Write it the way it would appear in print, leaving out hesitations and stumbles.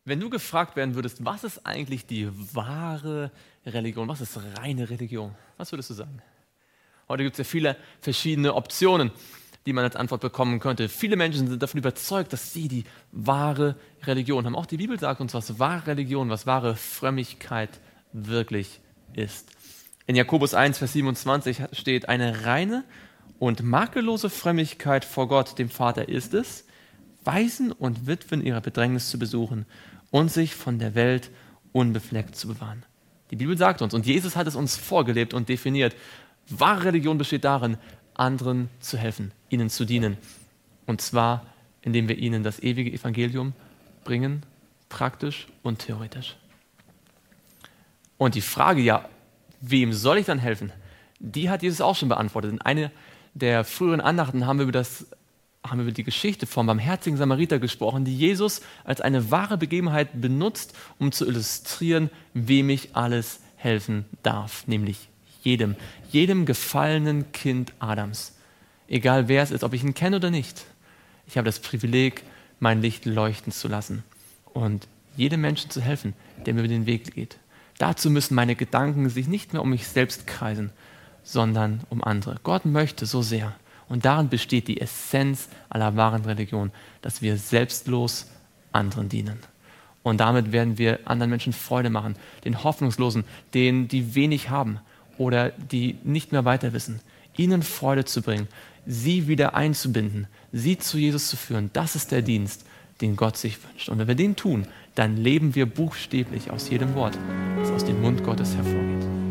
Wenn du gefragt werden würdest, was ist eigentlich die wahre Religion, was ist reine Religion, was würdest du sagen? Heute gibt es ja viele verschiedene Optionen, die man als Antwort bekommen könnte. Viele Menschen sind davon überzeugt, dass sie die wahre Religion haben. Auch die Bibel sagt uns, was wahre Religion, was wahre Frömmigkeit wirklich ist. In Jakobus 1, Vers 27 steht, eine reine und makellose Frömmigkeit vor Gott, dem Vater, ist es, Waisen und Witwen ihrer Bedrängnis zu besuchen und sich von der Welt unbefleckt zu bewahren. Die Bibel sagt uns, und Jesus hat es uns vorgelebt und definiert, wahre Religion besteht darin, anderen zu helfen, ihnen zu dienen. Und zwar, indem wir ihnen das ewige Evangelium bringen, praktisch und theoretisch. Und die Frage, ja, wem soll ich dann helfen? Die hat Jesus auch schon beantwortet. In einer der früheren Andachten haben wir über die Geschichte vom barmherzigen Samariter gesprochen, die Jesus als eine wahre Begebenheit benutzt, um zu illustrieren, wem ich alles helfen darf, nämlich jedem gefallenen Kind Adams. Egal wer es ist, ob ich ihn kenne oder nicht. Ich habe das Privileg, mein Licht leuchten zu lassen und jedem Menschen zu helfen, der mir über den Weg geht. Dazu müssen meine Gedanken sich nicht mehr um mich selbst kreisen, sondern um andere. Gott möchte so sehr. Und darin besteht die Essenz aller wahren Religion, dass wir selbstlos anderen dienen. Und damit werden wir anderen Menschen Freude machen, den Hoffnungslosen, denen, die wenig haben oder die nicht mehr weiter wissen, ihnen Freude zu bringen, sie wieder einzubinden, sie zu Jesus zu führen. Das ist der Dienst, den Gott sich wünscht. Und wenn wir den tun, dann leben wir buchstäblich aus jedem Wort, das aus dem Mund Gottes hervorgeht.